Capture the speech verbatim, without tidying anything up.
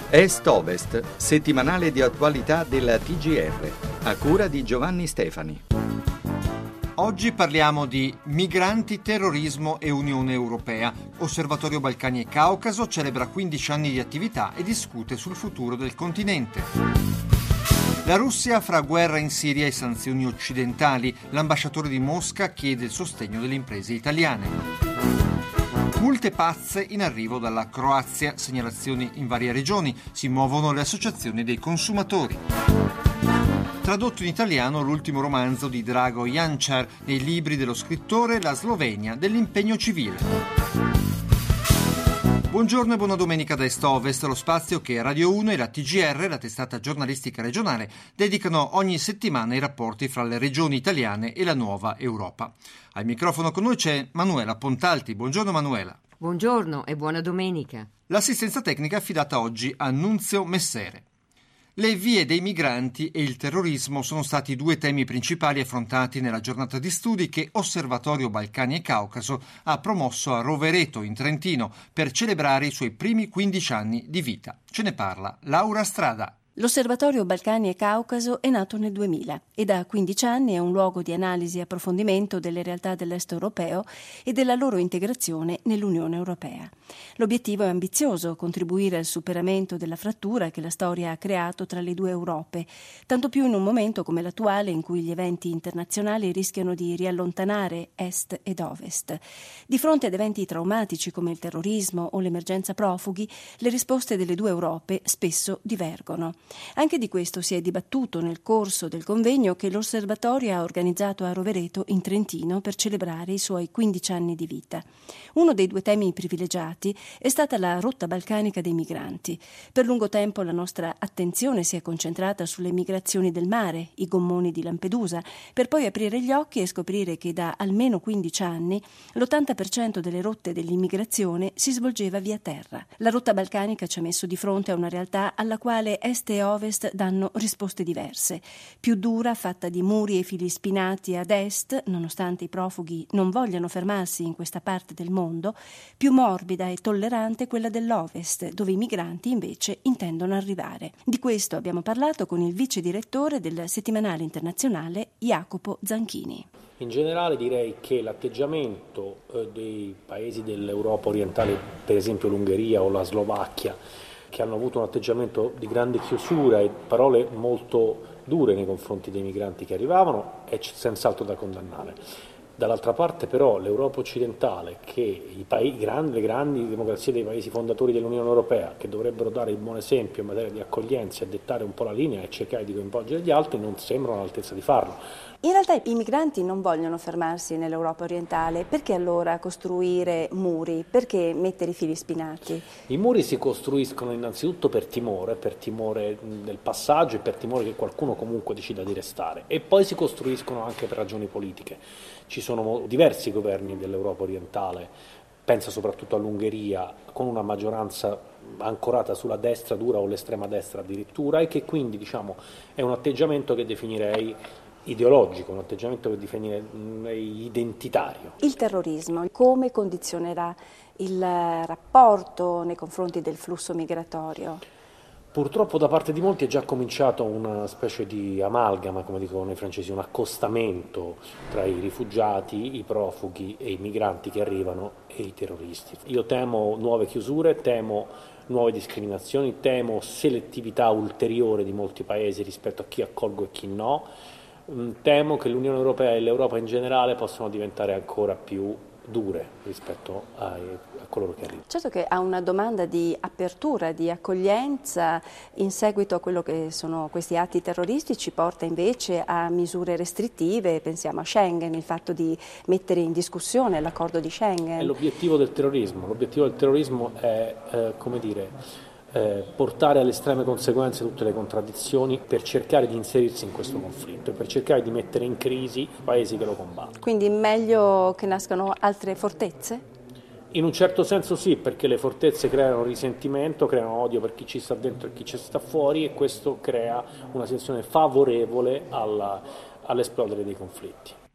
Est-Ovest, settimanale di attualità della T G R, a cura di Giovanni Stefani. Oggi parliamo di migranti, terrorismo e Unione Europea. Osservatorio Balcani e Caucaso celebra quindici anni di attività e discute sul futuro del continente. La Russia fra guerra in Siria e sanzioni occidentali. L'ambasciatore di Mosca chiede il sostegno delle imprese italiane. Multe pazze in arrivo dalla Croazia, segnalazioni in varie regioni, si muovono le associazioni dei consumatori. Tradotto in italiano l'ultimo romanzo di Drago Jančar, nei libri dello scrittore La Slovenia dell'impegno civile. Buongiorno e buona domenica da Est-Ovest, lo spazio che Radio uno e la T G R, la testata giornalistica regionale, dedicano ogni settimana ai rapporti fra le regioni italiane e la nuova Europa. Al microfono con noi c'è Manuela Pontalti. Buongiorno Manuela. Buongiorno e buona domenica. L'assistenza tecnica è affidata oggi a Nunzio Messere. Le vie dei migranti e il terrorismo sono stati due temi principali affrontati nella giornata di studi che Osservatorio Balcani e Caucaso ha promosso a Rovereto, in Trentino, per celebrare i suoi primi quindici anni di vita. Ce ne parla Laura Strada. L'Osservatorio Balcani e Caucaso è nato nel duemila e da quindici anni è un luogo di analisi e approfondimento delle realtà dell'est europeo e della loro integrazione nell'Unione Europea. L'obiettivo è ambizioso, contribuire al superamento della frattura che la storia ha creato tra le due Europe, tanto più in un momento come l'attuale in cui gli eventi internazionali rischiano di riallontanare est ed ovest. Di fronte ad eventi traumatici come il terrorismo o l'emergenza profughi, le risposte delle due Europe spesso divergono. Anche di questo si è dibattuto nel corso del convegno che l'Osservatorio ha organizzato a Rovereto, in Trentino, per celebrare i suoi quindici anni di vita. Uno dei due temi privilegiati è stata la rotta balcanica dei migranti. Per lungo tempo la nostra attenzione si è concentrata sulle migrazioni del mare, i gommoni di Lampedusa, per poi aprire gli occhi e scoprire che da almeno quindici anni l'ottanta per cento delle rotte dell'immigrazione si svolgeva via terra. La rotta balcanica ci ha messo di fronte a una realtà alla quale est e ovest danno risposte diverse. Più dura, fatta di muri e fili spinati ad est, nonostante i profughi non vogliano fermarsi in questa parte del mondo, più morbida e tollerante quella dell'ovest, dove i migranti invece intendono arrivare. Di questo abbiamo parlato con il vice direttore del settimanale internazionale Jacopo Zanchini. In generale direi che l'atteggiamento eh, dei paesi dell'Europa orientale, per esempio l'Ungheria o la Slovacchia, che hanno avuto un atteggiamento di grande chiusura e parole molto dure nei confronti dei migranti che arrivavano, è senz'altro da condannare. Dall'altra parte però l'Europa occidentale, che i paesi, grandi, le grandi democrazie dei paesi fondatori dell'Unione Europea, che dovrebbero dare il buon esempio in materia di accoglienza e dettare un po' la linea e cercare di coinvolgere gli altri, non sembrano all'altezza di farlo. In realtà i migranti non vogliono fermarsi nell'Europa orientale, perché allora costruire muri? Perché mettere i fili spinati? I muri si costruiscono innanzitutto per timore, per timore del passaggio e per timore che qualcuno comunque decida di restare, e poi si costruiscono anche per ragioni politiche. Ci sono diversi governi dell'Europa orientale, pensa soprattutto all'Ungheria, con una maggioranza ancorata sulla destra dura o l'estrema destra addirittura, e che quindi diciamo è un atteggiamento che definirei ideologico, un atteggiamento che definirei identitario. Il terrorismo, come condizionerà il rapporto nei confronti del flusso migratorio? Purtroppo da parte di molti è già cominciato una specie di amalgama, come dicono i francesi, un accostamento tra i rifugiati, i profughi e i migranti che arrivano e i terroristi. Io temo nuove chiusure, temo nuove discriminazioni, temo selettività ulteriore di molti paesi rispetto a chi accolgo e chi no. Temo che l'Unione Europea e l'Europa in generale possano diventare ancora più dure rispetto a, a coloro che arrivano. Certo che a una domanda di apertura, di accoglienza in seguito a quello che sono questi atti terroristici porta invece a misure restrittive, pensiamo a Schengen, il fatto di mettere in discussione l'accordo di Schengen. È l'obiettivo del terrorismo, l'obiettivo del terrorismo è, eh, come dire, Eh, portare alle estreme conseguenze tutte le contraddizioni per cercare di inserirsi in questo conflitto e per cercare di mettere in crisi i paesi che lo combattono. Quindi meglio che nascano altre fortezze? In un certo senso sì, perché le fortezze creano risentimento, creano odio per chi ci sta dentro e chi ci sta fuori, e questo crea una situazione favorevole alla, all'esplodere dei conflitti.